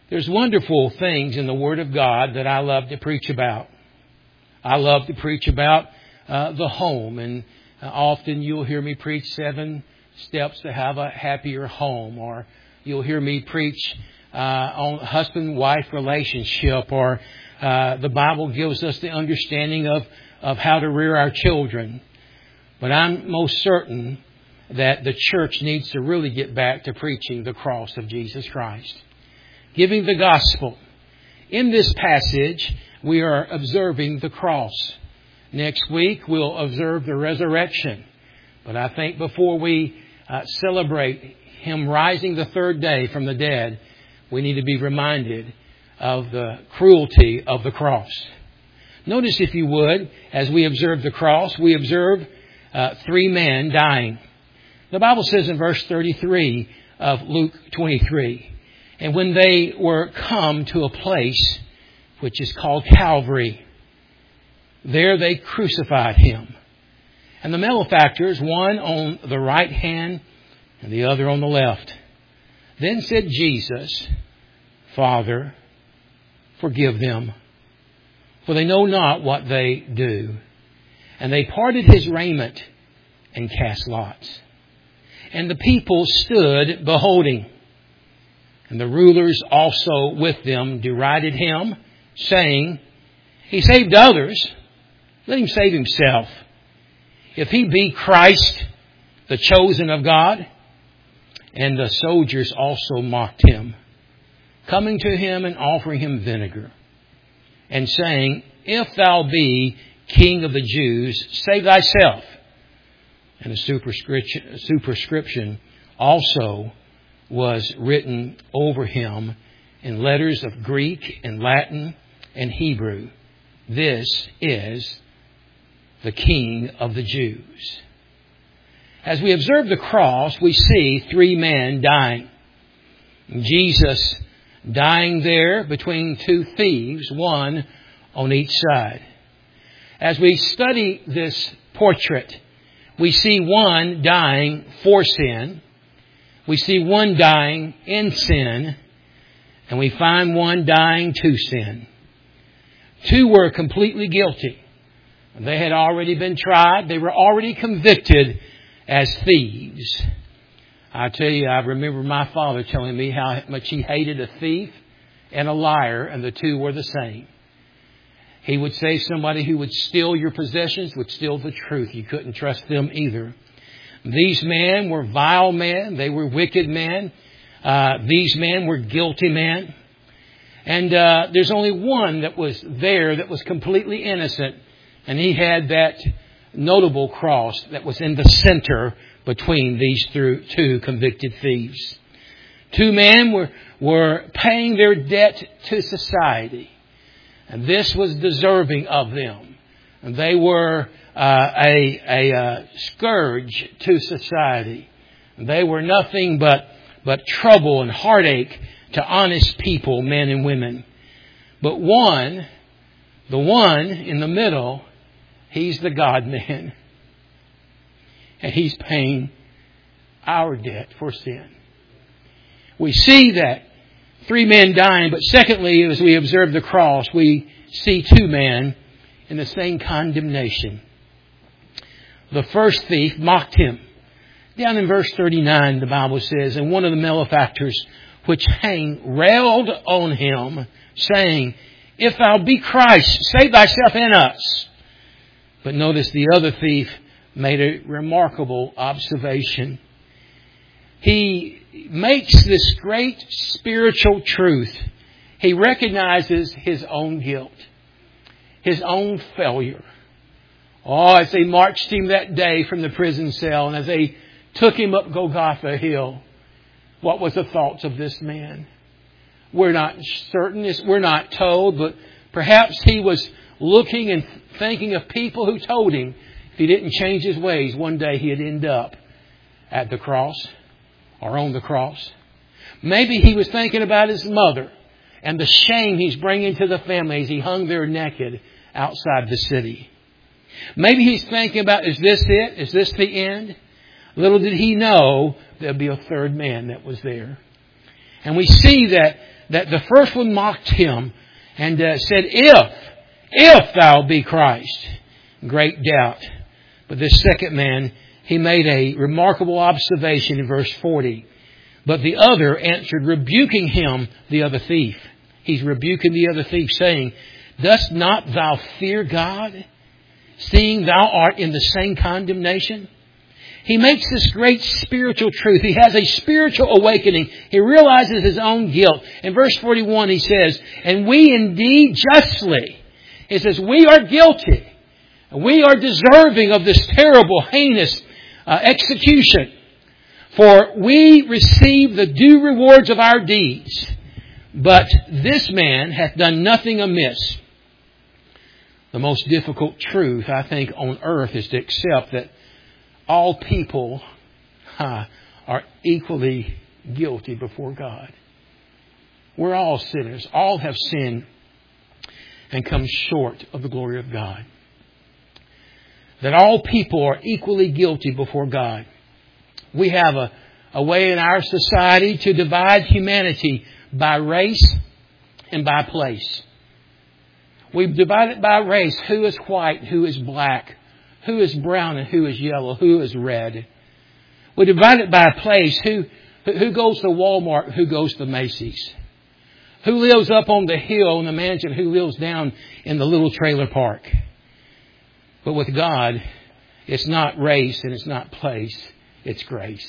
There's wonderful things in the Word of God that I love to preach about. I love to preach about the home, and often you'll hear me preach 7 steps to have a happier home, or you'll hear me preach on husband-wife relationship, or the Bible gives us the understanding of how to rear our children. But I'm most certain that the church needs to really get back to preaching the cross of Jesus Christ, giving the gospel. In this passage, we are observing the cross. Next week, we'll observe the resurrection. But I think before we celebrate Him rising the 3rd day from the dead, we need to be reminded of the cruelty of the cross. Notice, if you would, as we observe the cross, we observe 3 men dying. The Bible says in verse 33 of Luke 23, "And when they were come to a place which is called Calvary, there they crucified Him. And the malefactors, one on the right hand and the other on the left. Then said Jesus, Father, forgive them, for they know not what they do. And they parted His raiment and cast lots. And the people stood beholding. And the rulers also with them derided Him, saying, He saved others, let Him save Himself. If He be Christ, the chosen of God. And the soldiers also mocked Him, coming to Him and offering Him vinegar, and saying, If Thou be King of the Jews, save Thyself. And a superscription also was written over Him in letters of Greek and Latin and Hebrew. This is the King of the Jews. As we observe the cross, we see 3 men dying. Jesus dying there between 2 thieves, one on each side. As we study this portrait, we see one dying for sin. We see one dying in sin. And we find one dying to sin. 2 were completely guilty. They had already been tried. They were already convicted as thieves. I tell you, I remember my father telling me how much he hated a thief and a liar, and the 2 were the same. He would say somebody who would steal your possessions would steal the truth. You couldn't trust them either. These men were vile men. They were wicked men. These men were guilty men. And there's only one that was there that was completely innocent. And he had that notable cross that was in the center between these 2 convicted thieves. 2 men were paying their debt to society. And this was deserving of them. And they were a scourge to society. They were nothing but trouble and heartache to honest people, men and women. But the one in the middle, He's the God-man. And He's paying our debt for sin. We see that 3 men dying, but secondly, as we observe the cross, we see 2 men in the same condemnation. The first thief mocked Him. Down in verse 39, the Bible says, And one of the malefactors which hang railed on Him, saying, If Thou be Christ, save Thyself and us. But notice the other thief made a remarkable observation. He makes this great spiritual truth. He recognizes his own guilt, his own failure. Oh, as they marched Him that day from the prison cell, and as they took Him up Golgotha Hill, what was the thoughts of this man? We're not certain. We're not told, but perhaps he was looking and thinking of people who told him if he didn't change his ways, one day he'd end up at the cross or on the cross. Maybe he was thinking about his mother and the shame he's bringing to the family as he hung there naked outside the city. Maybe he's thinking about, is this it? Is this the end? Little did he know there'd be a 3rd man that was there. And we see that that the first one mocked him and said, if thou be Christ. Great doubt. But this second man, he made a remarkable observation in verse 40. But the other answered, rebuking him, the other thief. He's rebuking the other thief, saying, dost not thou fear God, seeing thou art in the same condemnation? He makes this great spiritual truth. He has a spiritual awakening. He realizes his own guilt. In verse 41 he says, and we indeed justly. He says, we are guilty. We are deserving of this terrible, heinous execution. For we receive the due rewards of our deeds. But this man hath done nothing amiss. The most difficult truth, I think, on earth is to accept that all people are equally guilty before God. We're all sinners. All have sinned and come short of the glory of God. That all people are equally guilty before God. We have a way in our society to divide humanity by race and by place. We divide it by race. Who is white? Who is black? Who is brown and who is yellow? Who is red? We divide it by place. Who goes to Walmart? Who goes to Macy's? Who lives up on the hill in the mansion? Who lives down in the little trailer park? But with God, it's not race and it's not place. It's grace.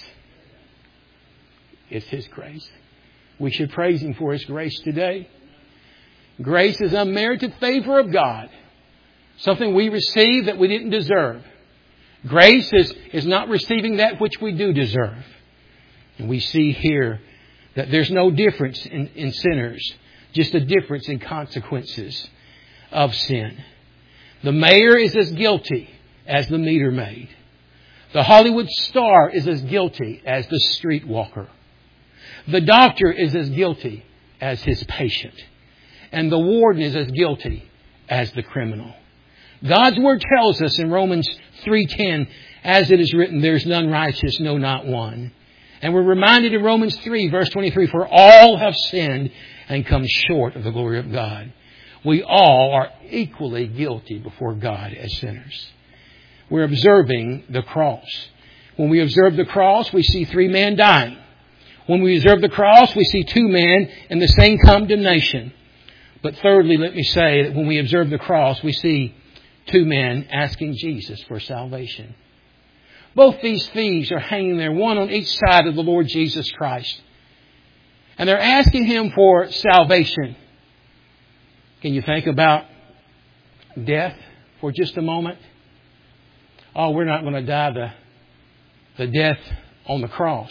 It's His grace. We should praise Him for His grace today. Grace is unmerited favor of God. Something we receive that we didn't deserve. Grace is not receiving that which we do deserve. And we see here that there's no difference in sinners, just a difference in consequences of sin. The mayor is as guilty as the meter maid. The Hollywood star is as guilty as the streetwalker. The doctor is as guilty as his patient. And the warden is as guilty as the criminal. God's Word tells us in Romans 3:10, as it is written, there's none righteous, no, not one. And we're reminded in Romans 3, verse 23, for all have sinned and come short of the glory of God. We all are equally guilty before God as sinners. We're observing the cross. When we observe the cross, we see 3 men dying. When we observe the cross, we see 2 men in the same condemnation. But thirdly, let me say that when we observe the cross, we see 2 men asking Jesus for salvation. Both these thieves are hanging there, one on each side of the Lord Jesus Christ. And they're asking Him for salvation. Can you think about death for just a moment? Oh, we're not going to die the death on the cross.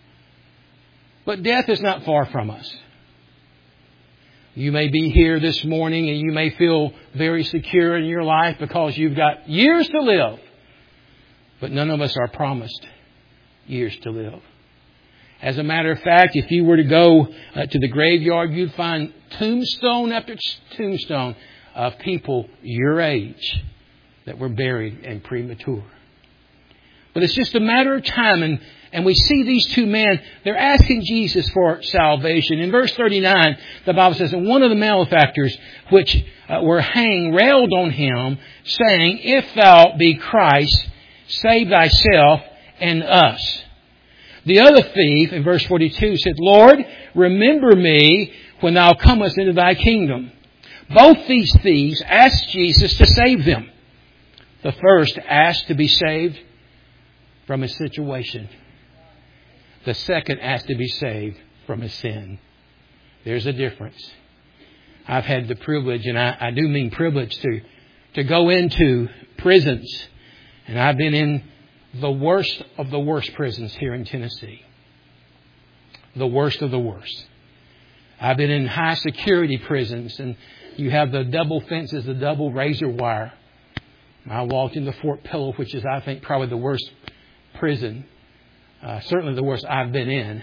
But death is not far from us. You may be here this morning and you may feel very secure in your life because you've got years to live. But none of us are promised years to live. As a matter of fact, if you were to go to the graveyard, you'd find tombstone after tombstone of people your age that were buried and premature. But it's just a matter of time. And we see these 2 men, they're asking Jesus for salvation. In verse 39, the Bible says, and one of the malefactors which were hanged railed on Him, saying, if thou be Christ, save thyself and us. The other thief, in verse 42, said, Lord, remember me when thou comest into thy kingdom. Both these thieves asked Jesus to save them. The first asked to be saved from his situation. The second asked to be saved from his sin. There's a difference. I've had the privilege, and I do mean privilege, to go into prisons. And I've been in the worst of the worst prisons here in Tennessee. The worst of the worst. I've been in high security prisons, and you have the double fences, the double razor wire. I walked into Fort Pillow, which is, I think, probably the worst prison. Certainly the worst I've been in.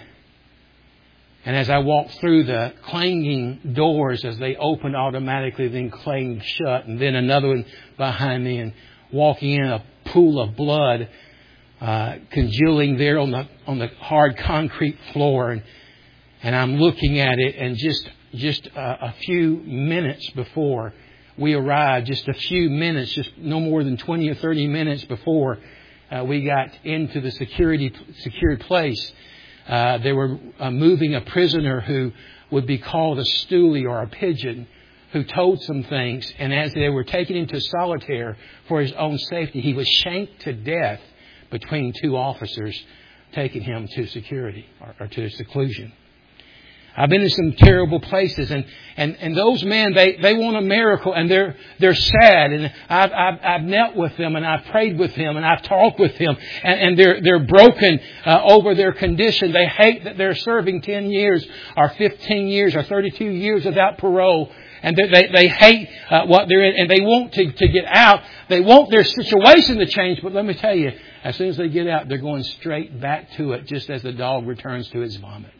And as I walked through the clanging doors as they opened automatically, then clanged shut, and then another one behind me, and walking in a pool of blood, congealing there on the hard concrete floor. And And I'm looking at it, and just a few minutes before we arrived, just a few minutes, just no more than 20 or 30 minutes before we got into the secured place, they were moving a prisoner who would be called a stoolie or a pigeon, who told some things. And as they were taking him to solitary for his own safety, he was shanked to death between two officers taking him to security or to seclusion. I've been in some terrible places, and those men, they want a miracle, and they're sad, and I've knelt with them, and I've prayed with them, and I've talked with them, and they're broken over their condition. They hate that they're serving 10 years or 15 years or 32 years without parole, and they hate what they're in, and they want to get out. They want their situation to change, but let me tell you, as soon as they get out, they're going straight back to it, just as the dog returns to its vomit.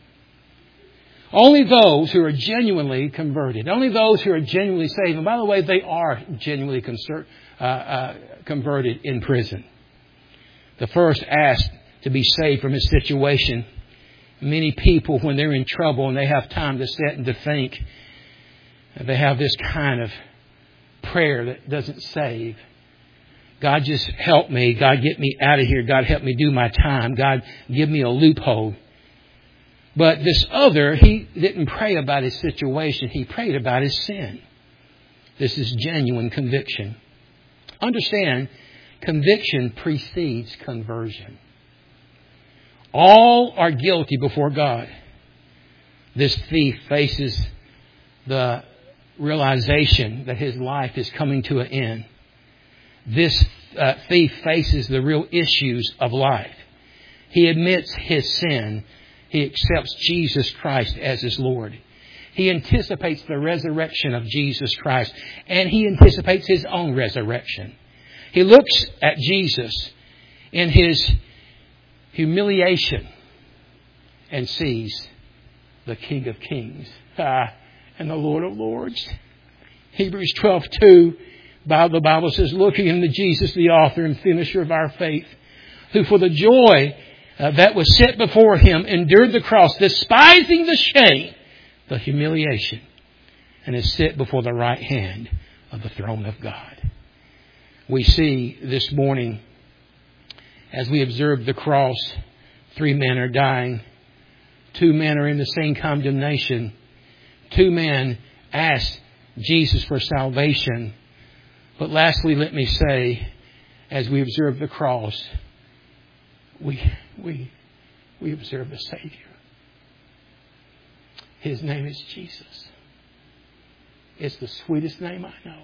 Only those who are genuinely converted, only those who are genuinely saved, and by the way, they are genuinely converted in prison. The first asked to be saved from his situation. Many people, when they're in trouble and they have time to sit and to think, they have this kind of prayer that doesn't save. God, just help me. God, get me out of here. God, help me do my time. God, give me a loophole. But this other, he didn't pray about his situation. He prayed about his sin. This is genuine conviction. Understand, conviction precedes conversion. All are guilty before God. This thief faces the realization that his life is coming to an end. This thief faces the real issues of life. He admits his sin. He accepts Jesus Christ as his Lord. He anticipates the resurrection of Jesus Christ, and he anticipates his own resurrection. He looks at Jesus in his humiliation and sees the King of Kings and the Lord of Lords. Hebrews 12:2, the Bible says, looking unto Jesus, the author and finisher of our faith, who for the joy that was set before him endured the cross, despising the shame, the humiliation, and is set before the right hand of the throne of God. We see this morning, as we observe the cross, 3 men are dying. 2 men are in the same condemnation. 2 men ask Jesus for salvation. But lastly, let me say, as we observe the cross, we observe the Savior. His name is Jesus. It's the sweetest name I know.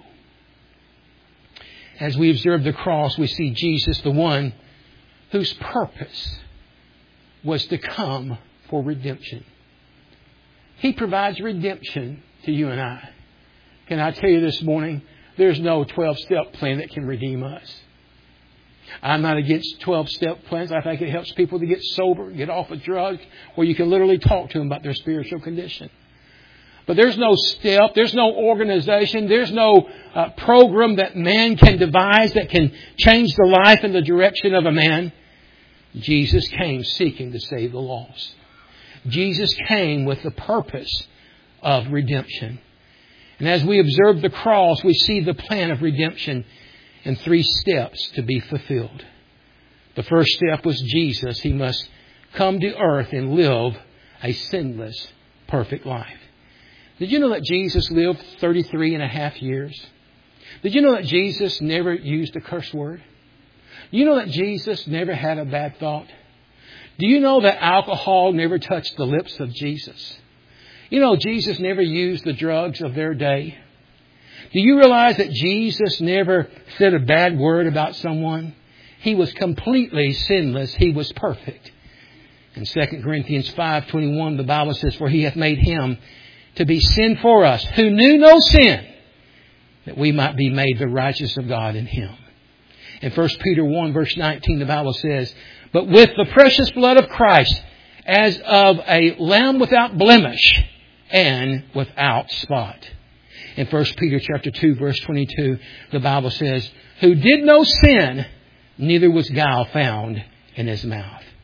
As we observe the cross, we see Jesus, the one whose purpose was to come for redemption. He provides redemption to you and I. Can I tell you this morning, there's no 12-step plan that can redeem us. I'm not against 12-step plans. I think it helps people to get sober, get off of drugs, where you can literally talk to them about their spiritual condition. But there's no step, there's no organization, there's no program that man can devise that can change the life and the direction of a man. Jesus came seeking to save the lost. Jesus came with the purpose of redemption. And as we observe the cross, we see the plan of redemption in 3 steps to be fulfilled. The first step was Jesus. He must come to earth and live a sinless, perfect life. Did you know that Jesus lived 33 and a half years? Did you know that Jesus never used a curse word? Do you know that Jesus never had a bad thought? Do you know that alcohol never touched the lips of Jesus? You know, Jesus never used the drugs of their day. Do you realize that Jesus never said a bad word about someone? He was completely sinless. He was perfect. In 2 Corinthians 5:21, the Bible says, for he hath made him to be sin for us, who knew no sin, that we might be made the righteousness of God in him. In 1 Peter 1, verse 19, the Bible says, but with the precious blood of Christ, as of a lamb without blemish and without spot. In 1 Peter chapter 2, verse 22, the Bible says, who did no sin, neither was guile found in his mouth.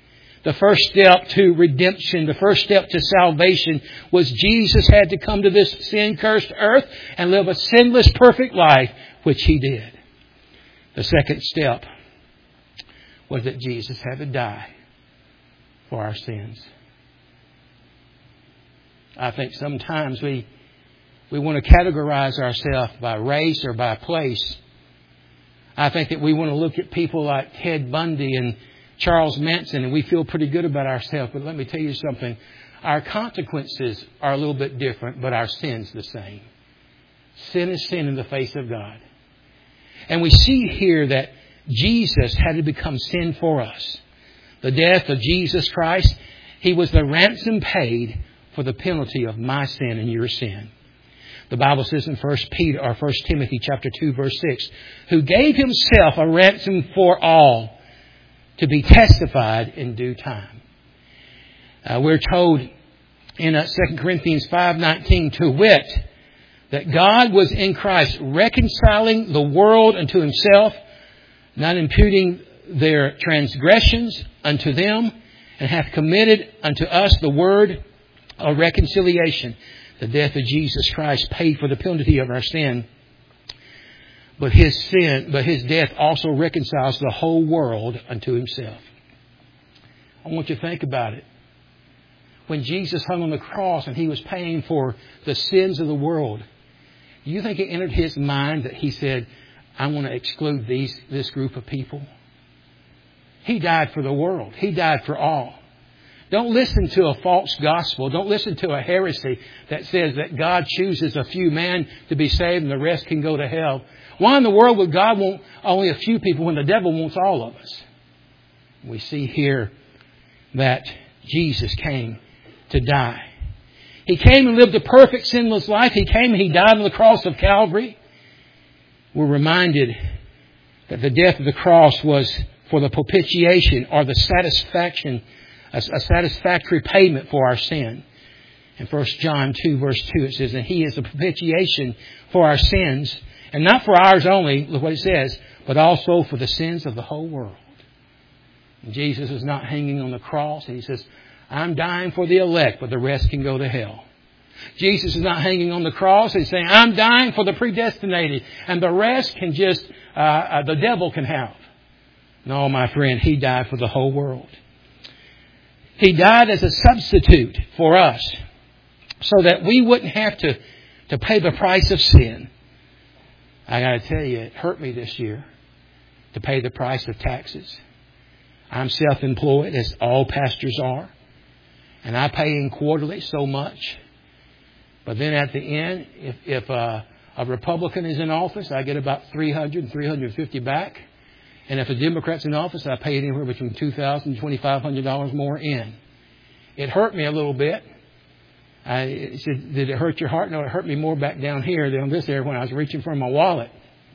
The first step to redemption, the first step to salvation was Jesus had to come to this sin-cursed earth and live a sinless, perfect life, which He did. The second step was that Jesus had to die for our sins. I think sometimes we want to categorize ourselves by race or by place. I think that we want to look at people like Ted Bundy and Charles Manson and we feel pretty good about ourselves. But let me tell you something. Our consequences are a little bit different, but our sin's the same. Sin is sin in the face of God. And we see here that Jesus had to become sin for us. The death of Jesus Christ, He was the ransom paid for the penalty of my sin and your sin. The Bible says in 1 Timothy chapter 2 verse 6, who gave Himself a ransom for all to be testified in due time. We're told in 2 Corinthians 5:19, to wit, that God was in Christ reconciling the world unto Himself, not imputing their transgressions unto them, and hath committed unto us the word of reconciliation. The death of Jesus Christ paid for the penalty of our sin. But His death also reconciles the whole world unto Himself. I want you to think about it. When Jesus hung on the cross and He was paying for the sins of the world, do you think it entered His mind that He said, I want to exclude this group of people? He died for the world. He died for all. Don't listen to a false gospel. Don't listen to a heresy that says that God chooses a few men to be saved and the rest can go to hell. Why in the world would God want only a few people when the devil wants all of us? We see here that Jesus came to die. He came and lived a perfect sinless life. He came and He died on the cross of Calvary. We're reminded that the death of the cross was for the propitiation or the satisfaction, a satisfactory payment for our sin. In 1 John 2 verse 2 it says, and He is a propitiation for our sins, and not for ours only, look what it says, but also for the sins of the whole world. And Jesus is not hanging on the cross, and He says, I'm dying for the elect, but the rest can go to hell. Jesus is not hanging on the cross. He's saying, I'm dying for the predestinated, and the rest can just, the devil can have. No, my friend, He died for the whole world. He died as a substitute for us so that we wouldn't have to pay the price of sin. I got to tell you, it hurt me this year to pay the price of taxes. I'm self-employed, as all pastors are, and I pay in quarterly so much. But then at the end, if a Republican is in office, I get about $300 and $350 back. And if a Democrat's in office, I pay anywhere between $2,000 and $2,500 more in. It hurt me a little bit. I said, did it hurt your heart? No, it hurt me more back down here than on this area when I was reaching for my wallet.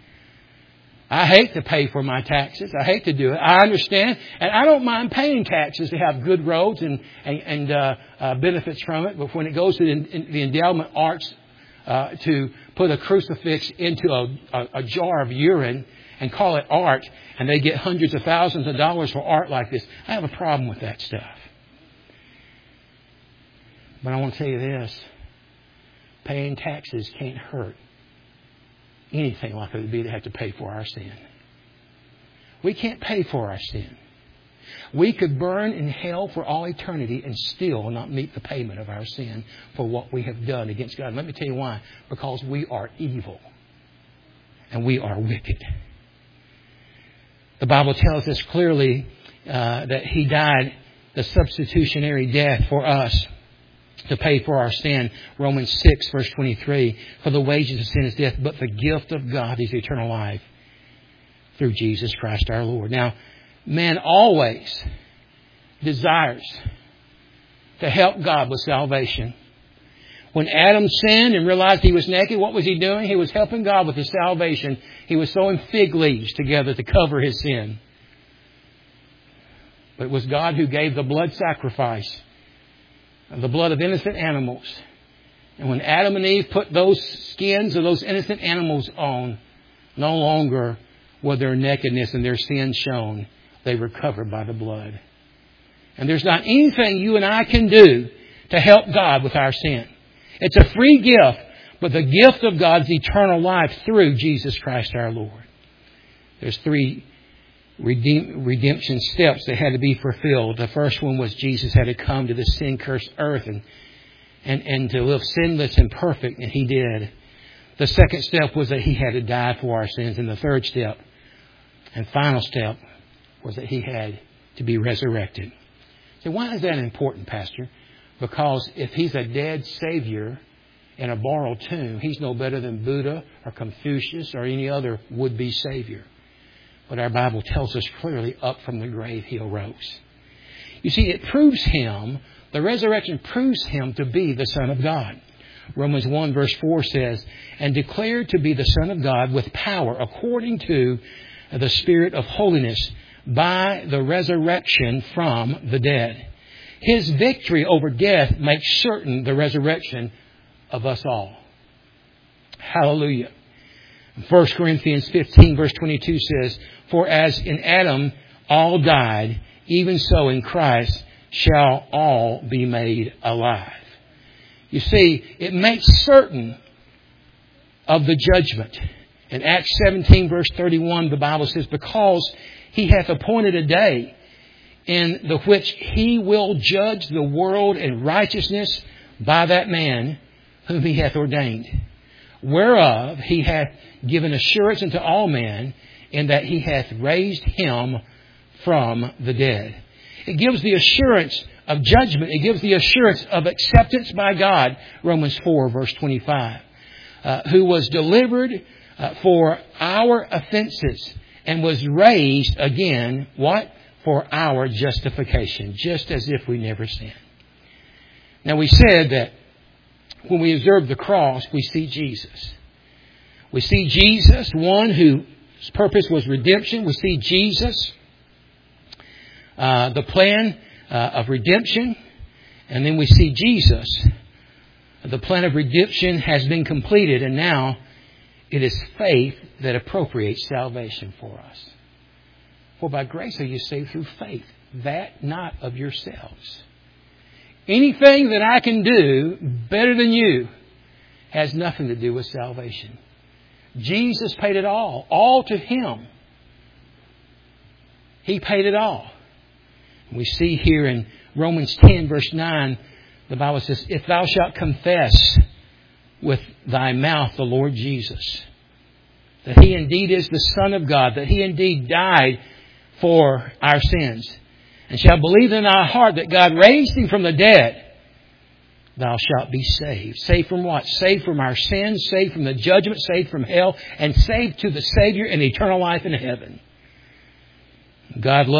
I hate to pay for my taxes. I hate to do it. I understand. And I don't mind paying taxes to have good roads and benefits from it. But when it goes to the endowment arts to put a crucifix into a jar of urine and call it art, and they get hundreds of thousands of dollars for art like this, I have a problem with that stuff. But I want to tell you this. Paying taxes can't hurt anything like it would be to have to pay for our sin. We can't pay for our sin. We could burn in hell for all eternity and still not meet the payment of our sin for what we have done against God. And let me tell you why. Because we are evil and we are wicked. The Bible tells us clearly that He died the substitutionary death for us to pay for our sin. Romans 6 verse 23, for the wages of sin is death, but the gift of God is eternal life through Jesus Christ our Lord. Now, man always desires to help God with salvation. When Adam sinned and realized he was naked, what was he doing? He was helping God with his salvation. He was sewing fig leaves together to cover his sin. But it was God who gave the blood sacrifice, the blood of innocent animals. And when Adam and Eve put those skins of those innocent animals on, no longer were their nakedness and their sin shown. They were covered by the blood. And there's not anything you and I can do to help God with our sin. It's a free gift, but the gift of God is eternal life through Jesus Christ our Lord. There's 3 redemption steps that had to be fulfilled. The first one was Jesus had to come to this sin-cursed earth and to live sinless and perfect, and He did. The second step was that He had to die for our sins. And the third step and final step was that He had to be resurrected. So why is that important, Pastor? Because if He's a dead Savior in a borrowed tomb, He's no better than Buddha or Confucius or any other would-be Savior. But our Bible tells us clearly, up from the grave He arose. You see, it proves Him, the resurrection proves Him to be the Son of God. Romans 1 verse 4 says, and declared to be the Son of God with power according to the Spirit of holiness by the resurrection from the dead. His victory over death makes certain the resurrection of us all. Hallelujah. 1 Corinthians 15 verse 22 says, for as in Adam all died, even so in Christ shall all be made alive. You see, it makes certain of the judgment. In Acts 17 verse 31, the Bible says, because He hath appointed a day in the which He will judge the world in righteousness by that man whom He hath ordained. Whereof He hath given assurance unto all men, in that He hath raised Him from the dead. It gives the assurance of judgment. It gives the assurance of acceptance by God. Romans 4 verse 25. Who was delivered for our offenses and was raised again, what? For our justification. Just as if we never sinned. Now we said that when we observe the cross, we see Jesus. We see Jesus, one whose purpose was redemption. We see Jesus, the plan of redemption. And then we see Jesus. The plan of redemption has been completed, and now it is faith that appropriates salvation for us. For by grace are you saved through faith, that not of yourselves. Anything that I can do better than you has nothing to do with salvation. Jesus paid it all to Him. He paid it all. We see here in Romans 10 verse 9, the Bible says, if thou shalt confess with thy mouth the Lord Jesus, that He indeed is the Son of God, that He indeed died for our sins, and shalt believe in thy heart that God raised Him from the dead, thou shalt be saved. Saved from what? Saved from our sins, saved from the judgment, saved from hell, and saved to the Savior and eternal life in heaven. God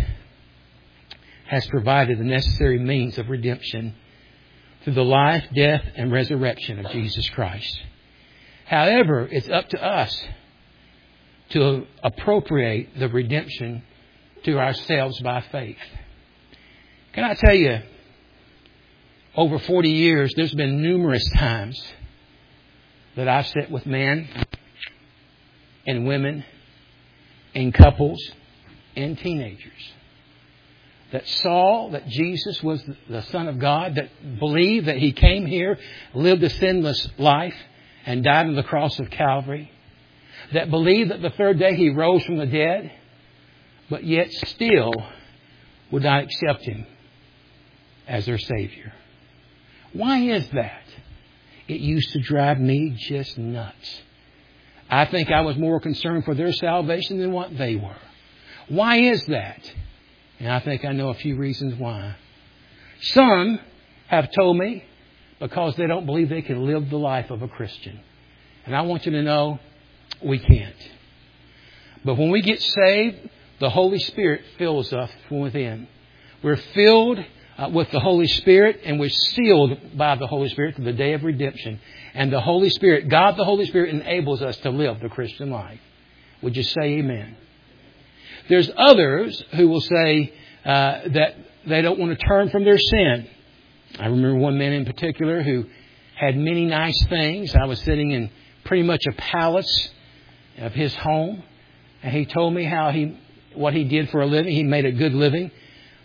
has provided the necessary means of redemption through the life, death, and resurrection of Jesus Christ. However, it's up to us to appropriate the redemption to ourselves by faith. Can I tell you, over 40 years, there's been numerous times that I've sat with men and women and couples and teenagers that saw that Jesus was the Son of God, that believed that He came here, lived a sinless life, and died on the cross of Calvary, that believed that the third day He rose from the dead, but yet still would not accept Him as their Savior. Why is that? It used to drive me just nuts. I think I was more concerned for their salvation than what they were. Why is that? And I think I know a few reasons why. Some have told me because they don't believe they can live the life of a Christian. And I want you to know we can't. But when we get saved, the Holy Spirit fills us from within. We're filled with the Holy Spirit, and we're sealed by the Holy Spirit to the day of redemption. And the Holy Spirit, God the Holy Spirit, enables us to live the Christian life. Would you say amen? There's others who will say that they don't want to turn from their sin. I remember one man in particular who had many nice things. I was sitting in pretty much a palace of his home, and he told me what he did for a living. He made a good living,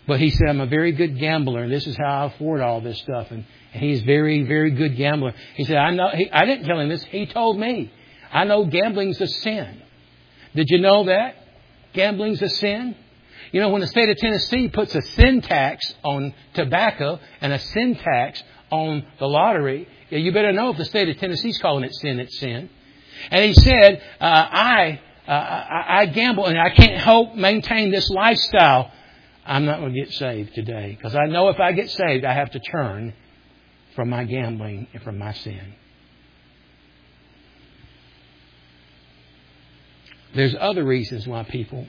But he said, I'm a very good gambler, and this is how I afford all this stuff. And he's very, very good gambler. He said, I know. I didn't tell him this. He told me. I know gambling's a sin. Did you know that? Gambling's a sin. You know, when the state of Tennessee puts a sin tax on tobacco and a sin tax on the lottery, you better know if the state of Tennessee's calling it sin, it's sin. And he said, I gamble and I can't help maintain this lifestyle. I'm not going to get saved today. Because I know if I get saved, I have to turn from my gambling and from my sin. There's other reasons why people,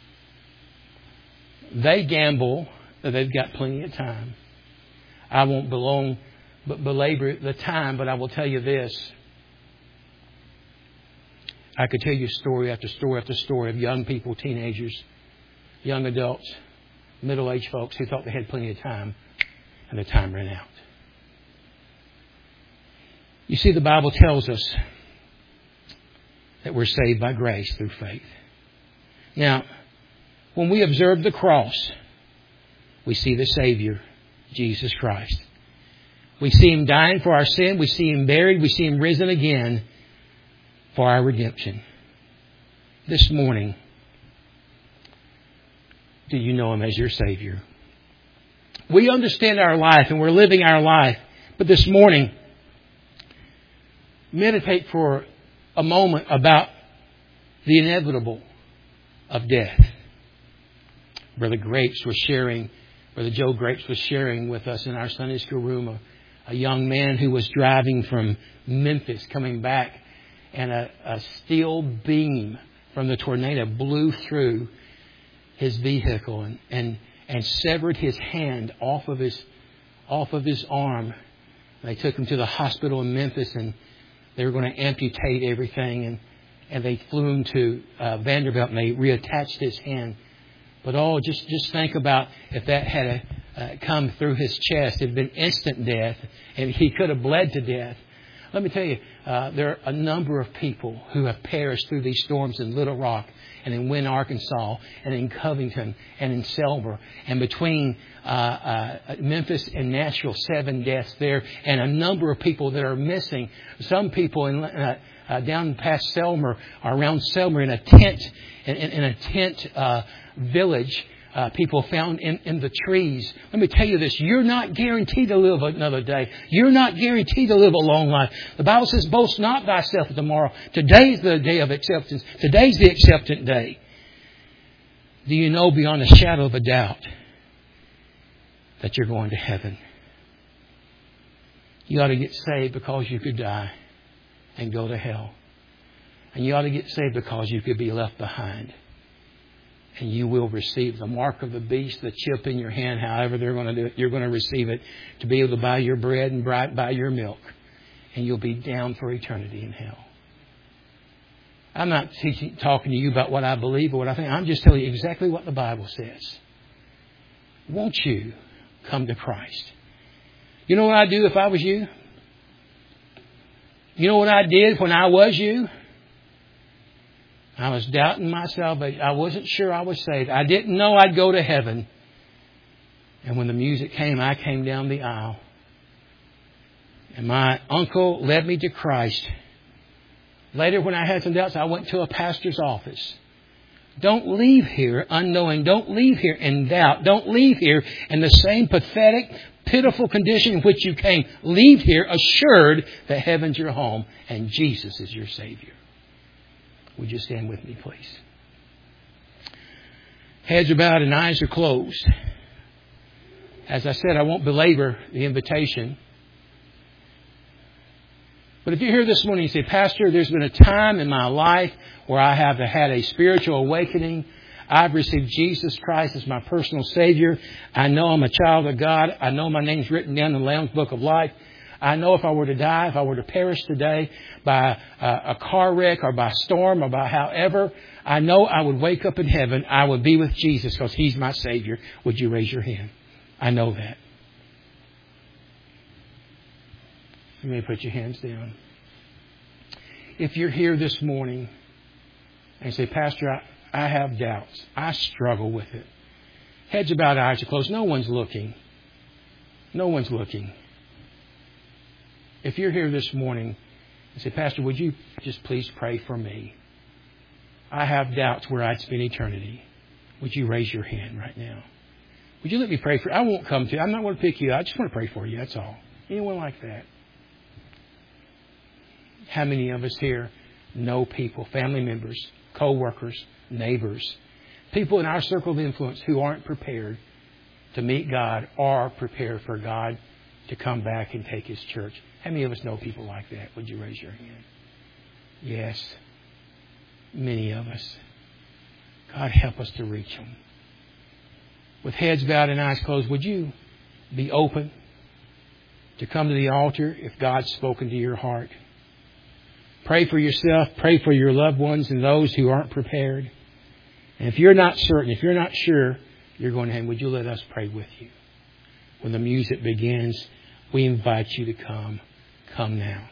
they gamble that they've got plenty of time. I won't belabor the time, but I will tell you this. I could tell you story after story after story of young people, teenagers, young adults, middle-aged folks who thought they had plenty of time and the time ran out. You see, the Bible tells us that we're saved by grace through faith. Now, when we observe the cross, we see the Savior, Jesus Christ. We see Him dying for our sin. We see Him buried. We see Him risen again for our redemption. This morning, do you know Him as your Savior? We understand our life and we're living our life. But this morning, meditate for a moment about the inevitable of death. Brother Joe Grapes was sharing with us in our Sunday school room a young man who was driving from Memphis coming back, and a steel beam from the tornado blew through his vehicle and severed his hand off of his arm. They took him to the hospital in Memphis, and they were going to amputate everything, and they flew him to Vanderbilt, and they reattached his hand. But just think about if that had come through his chest. It had been instant death, and he could have bled to death. Let me tell you, there are a number of people who have perished through these storms in Little Rock and in Wynne, Arkansas, and in Covington and in Selmer. And between Memphis and Nashville, 7 deaths there, and a number of people that are missing. Some people down past Selmer, or around Selmer, in a tent village. People found in the trees. Let me tell you this. You're not guaranteed to live another day. You're not guaranteed to live a long life. The Bible says, boast not thyself of tomorrow. Today's the day of acceptance. Today's the acceptant day. Do you know beyond a shadow of a doubt that you're going to heaven? You ought to get saved because you could die and go to hell. And you ought to get saved because you could be left behind. And you will receive the mark of the beast, the chip in your hand, however they're going to do it. You're going to receive it to be able to buy your bread and buy your milk. And you'll be down for eternity in hell. I'm not talking to you about what I believe or what I think. I'm just telling you exactly what the Bible says. Won't you come to Christ? You know what I'd do if I was you? You know what I did when I was you? I was doubting my salvation. I wasn't sure I was saved. I didn't know I'd go to heaven. And when the music came, I came down the aisle. And my uncle led me to Christ. Later, when I had some doubts, I went to a pastor's office. Don't leave here unknowing. Don't leave here in doubt. Don't leave here in the same pathetic, pitiful condition in which you came. Leave here assured that heaven's your home and Jesus is your Savior. Would you stand with me, please? Heads are bowed and eyes are closed. As I said, I won't belabor the invitation. But if you're here this morning and you say, Pastor, there's been a time in my life where I have had a spiritual awakening. I've received Jesus Christ as my personal Savior. I know I'm a child of God. I know my name's written down in the Lamb's Book of Life. I know if I were to die, if I were to perish today by a car wreck or by storm or by however, I know I would wake up in heaven. I would be with Jesus because He's my Savior. Would you raise your hand? I know that. You may put your hands down. If you're here this morning and say, Pastor, I have doubts. I struggle with it. Heads are bowed, eyes are closed. No one's looking. No one's looking. If you're here this morning and say, Pastor, would you just please pray for me? I have doubts where I'd spend eternity. Would you raise your hand right now? Would you let me pray for you? I won't come to you. I'm not going to pick you. I just want to pray for you. That's all. Anyone like that? How many of us here know people, family members, co-workers, neighbors, people in our circle of influence who aren't prepared to meet God or prepared for God to come back and take His church? How many of us know people like that? Would you raise your hand? Yes. Many of us. God, help us to reach them. With heads bowed and eyes closed, would you be open to come to the altar if God's spoken to your heart? Pray for yourself. Pray for your loved ones and those who aren't prepared. And if you're not certain, if you're not sure you're going to heaven, would you let us pray with you? When the music begins, we invite you to come. Come now.